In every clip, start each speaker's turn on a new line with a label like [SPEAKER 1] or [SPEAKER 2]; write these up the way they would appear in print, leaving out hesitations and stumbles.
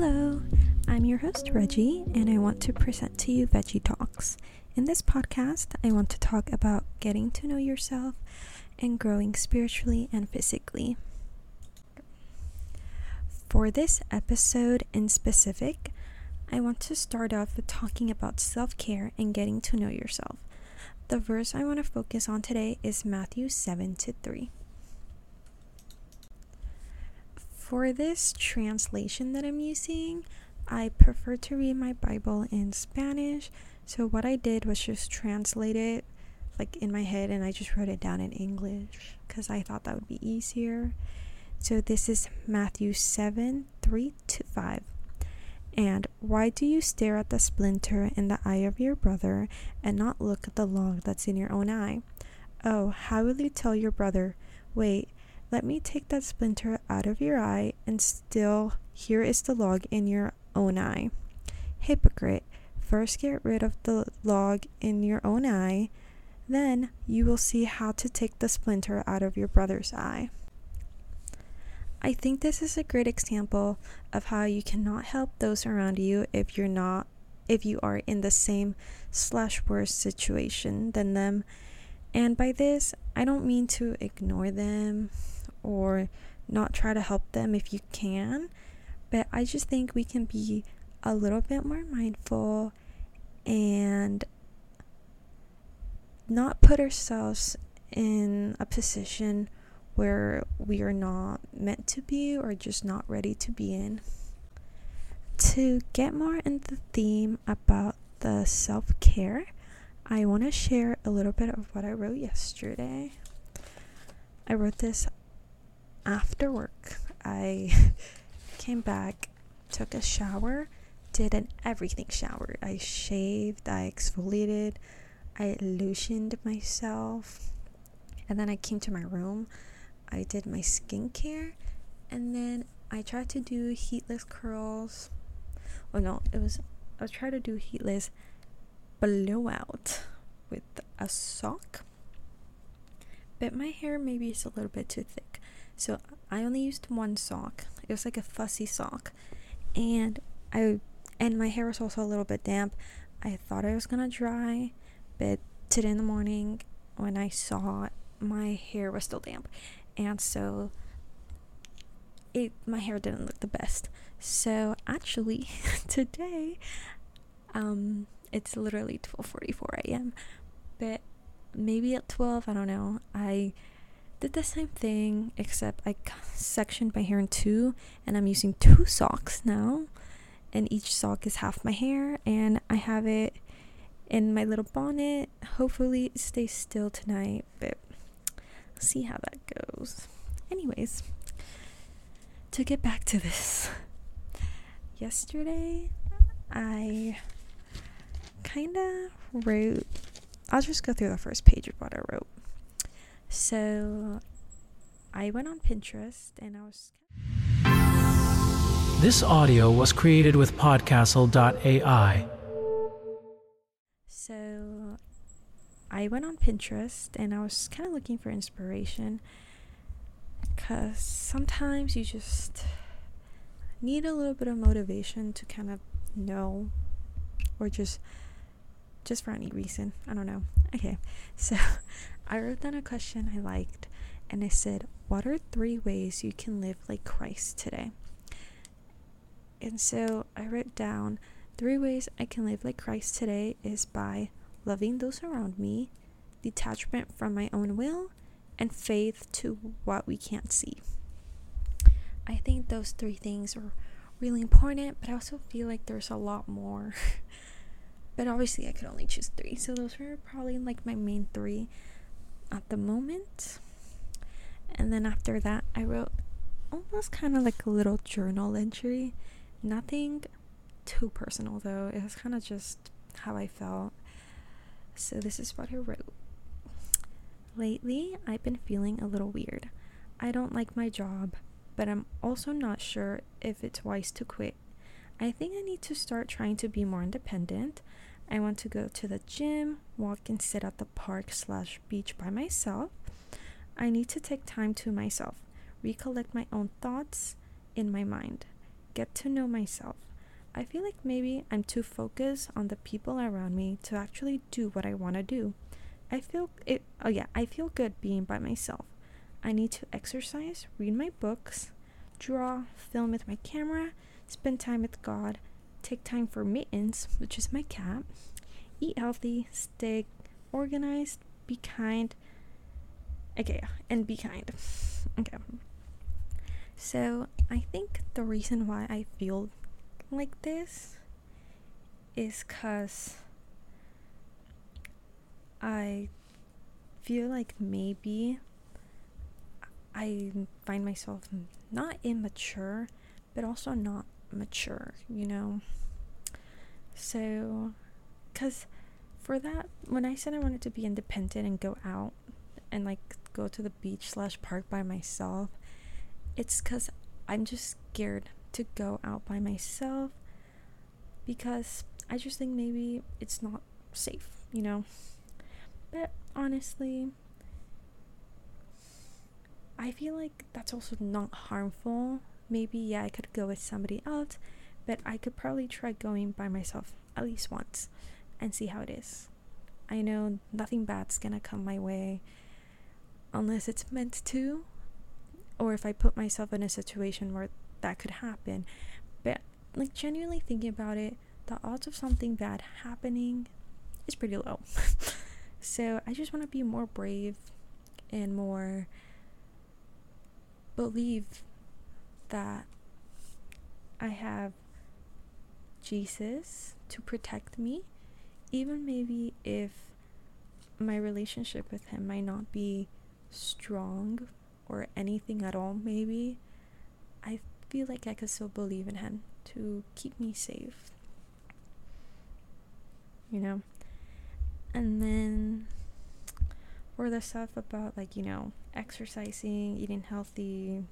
[SPEAKER 1] Hello, I'm your host Reggie, and I want to present to you Veggie Talks. In this podcast, I want to talk about getting to know yourself and growing spiritually and physically. For this episode in specific, I want to start off with talking about self-care and getting to know yourself. The verse I want to focus on today is Matthew 7-3. For this translation that I'm using, I prefer to read my Bible in Spanish. So what I did was just translate it like in my head, and I just wrote it down in English because I thought that would be easier. So this is Matthew 7:3-5. And why do you stare at the splinter in the eye of your brother and not look at the log that's in your own eye? Oh, how will you tell your brother, wait, let me take that splinter out of your eye, and still here is the log in your own eye? Hypocrite, first get rid of the log in your own eye, then you will see how to take the splinter out of your brother's eye. I think this is a great example of how you cannot help those around you if you are in the same / worse situation than them. And by this, I don't mean to ignore them or not try to help them if you can, but I just think we can be a little bit more mindful and not put ourselves in a position where we are not meant to be or just not ready to be in. To get more into the theme about the self-care, I want to share a little bit of what I wrote yesterday. I wrote this after work. I came back, took a shower, did an everything shower. I shaved, I exfoliated, I lotioned myself, and then I came to my room. I did my skincare, and then I tried to do heatless curls. I was trying to do heatless blowout with a sock, but my hair maybe is a little bit too thick, so I only used one sock. It was like a fussy sock, and my hair was also a little bit damp. I thought it was gonna dry, but today in the morning when I saw it, my hair was still damp, and so my hair didn't look the best. So actually today it's literally 12:44 a.m. but maybe at 12, I don't know, I did the same thing, except I sectioned my hair in two, and I'm using two socks now, and each sock is half my hair, and I have it in my little bonnet. Hopefully it stays still tonight, but I'll see how that goes. Anyways, to get back to this, yesterday I kind of wrote, I'll just go through the first page of what I wrote. So I went on Pinterest and I was...
[SPEAKER 2] This audio was created with Podcastle.ai.
[SPEAKER 1] So I went on Pinterest and I was kind of looking for inspiration, because sometimes you just need a little bit of motivation to kind of know, or just for any reason. I don't know. Okay, so I wrote down a question I liked, and it said, what are 3 ways you can live like Christ today? And so I wrote down 3 ways I can live like Christ today is by loving those around me, detachment from my own will, and faith to what we can't see. I think those 3 things are really important, but I also feel like there's a lot more. But obviously I could only choose 3, so those were probably like my main 3 at the moment. And then after that, I wrote almost kind of like a little journal entry. Nothing too personal though. It was kind of just how I felt. So this is what I wrote. Lately, I've been feeling a little weird. I don't like my job, but I'm also not sure if it's wise to quit. I think I need to start trying to be more independent. I want to go to the gym, walk and sit at the park / beach by myself. I need to take time to myself, recollect my own thoughts in my mind. get to know myself. I feel like maybe I'm too focused on the people around me to actually do what I want to do. I feel good being by myself. I need to exercise, read my books, draw, film with my camera, spend time with God, take time for Mittens, which is my cat, eat healthy, stay organized, be kind. And be kind. Okay. So, I think the reason why I feel like this is because I feel like maybe I find myself not immature, but also not mature, So, because for that, when I said I wanted to be independent and go out and like go to the beach/park by myself, it's because I'm just scared to go out by myself because I just think maybe it's not safe, But honestly, I feel like that's also not harmful. Maybe, I could go with somebody else, but I could probably try going by myself at least once and see how it is. I know nothing bad's gonna come my way unless it's meant to, or if I put myself in a situation where that could happen. But like genuinely thinking about it, the odds of something bad happening is pretty low. So I just want to be more brave and more believe that I have Jesus to protect me, even maybe if my relationship with him might not be strong or anything at all. Maybe I feel like I could still believe in him to keep me safe, and then for the stuff about like exercising, eating healthy,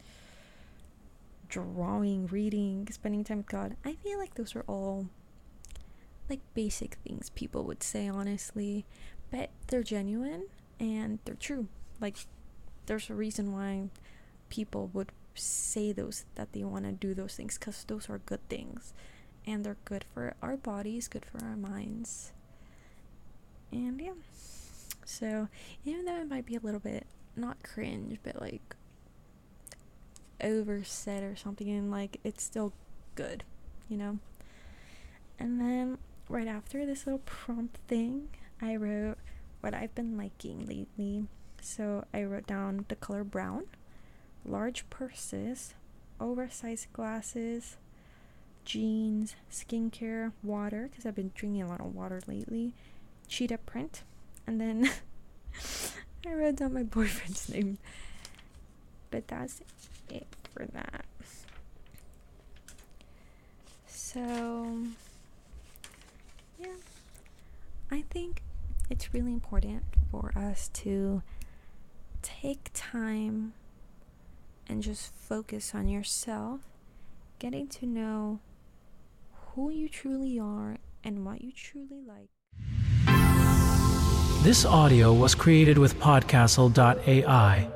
[SPEAKER 1] drawing, reading, spending time with God, I feel like those are all like basic things people would say, honestly, but they're genuine and they're true. Like, there's a reason why people would say that they want to do those things, because those are good things and they're good for our bodies, good for our minds. And yeah, so even though it might be a little bit not cringe but like oversaid or something, and like it's still good, And then right after this little prompt thing, I wrote what I've been liking lately. So I wrote down the color brown, large purses, oversized glasses, jeans, skincare, water, because I've been drinking a lot of water lately, cheetah print, and then I wrote down my boyfriend's name. But that's it for that. So yeah, I think it's really important for us to take time and just focus on yourself, getting to know who you truly are and what you truly like.
[SPEAKER 2] This audio was created with Podcastle.ai.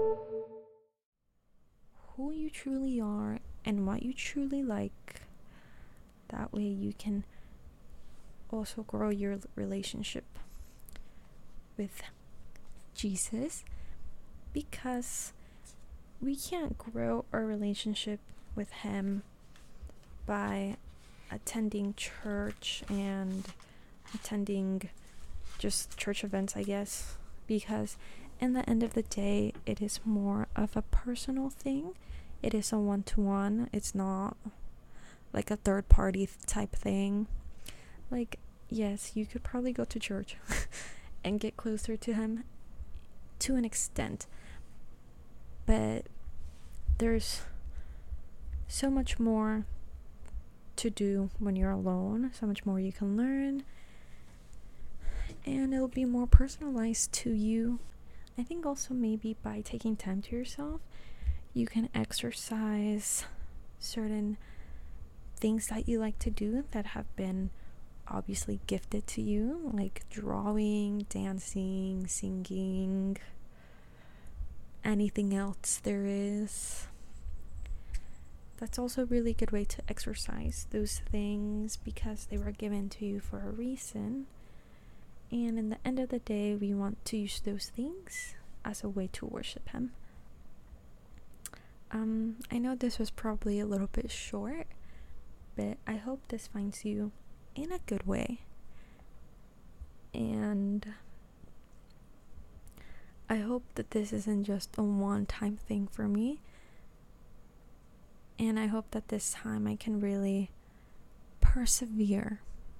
[SPEAKER 1] Who you truly are and what you truly like. That way you can also grow your relationship with Jesus, because we can't grow our relationship with him by attending church and attending just church events, I guess, because in the end of the day, it is more of a personal thing. It is a one-to-one. It's not like a third party type thing. Like, yes, you could probably go to church and get closer to him to an extent, but there's so much more to do when you're alone, so much more you can learn, and it'll be more personalized to you. I think also maybe by taking time to yourself, you can exercise certain things that you like to do that have been obviously gifted to you, like drawing, dancing, singing, anything else there is that's also a really good way to exercise those things, because they were given to you for a reason. And in the end of the day, we want to use those things as a way to worship him. I know this was probably a little bit short, but I hope this finds you in a good way. And I hope that this isn't just a one-time thing for me. And I hope that this time I can really persevere,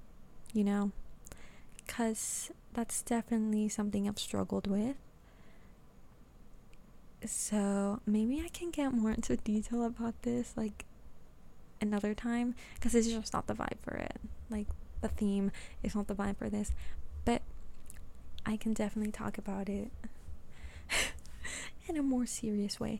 [SPEAKER 1] because that's definitely something I've struggled with. So maybe I can get more into detail about this like another time, because it's just not the vibe for it. Like, the theme is not the vibe for this, but I can definitely talk about it in a more serious way.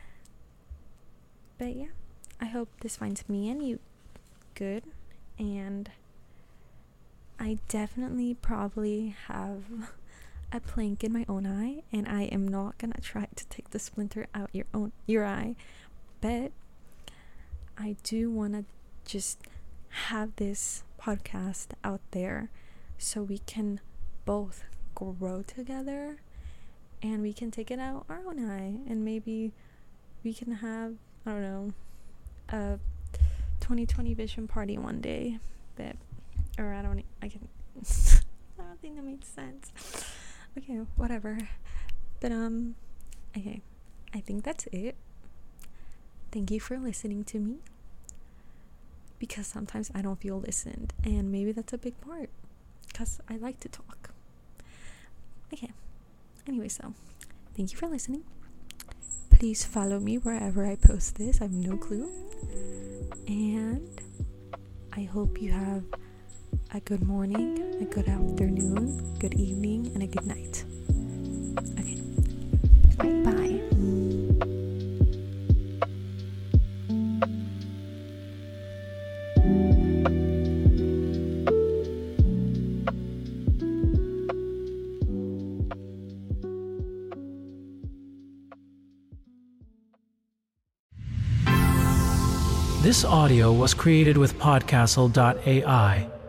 [SPEAKER 1] But yeah, I hope this finds me and you good, and I definitely probably have a plank in my own eye, and I am not gonna try to take the splinter out your eye, but I do want to just have this podcast out there so we can both grow together, and we can take it out our own eye, and maybe we can have, I don't know, a 2020 vision party one day. But I don't think that makes sense. Okay, whatever. But okay, I think that's it. Thank you for listening to me, because sometimes I don't feel listened, and maybe that's a big part, because I like to talk. Okay, anyway, so thank you for listening. Please follow me wherever I post this. I have no clue. And I hope you have a good morning, a good afternoon, good evening, and a good night. Okay, bye.
[SPEAKER 2] This audio was created with Podcastle.ai.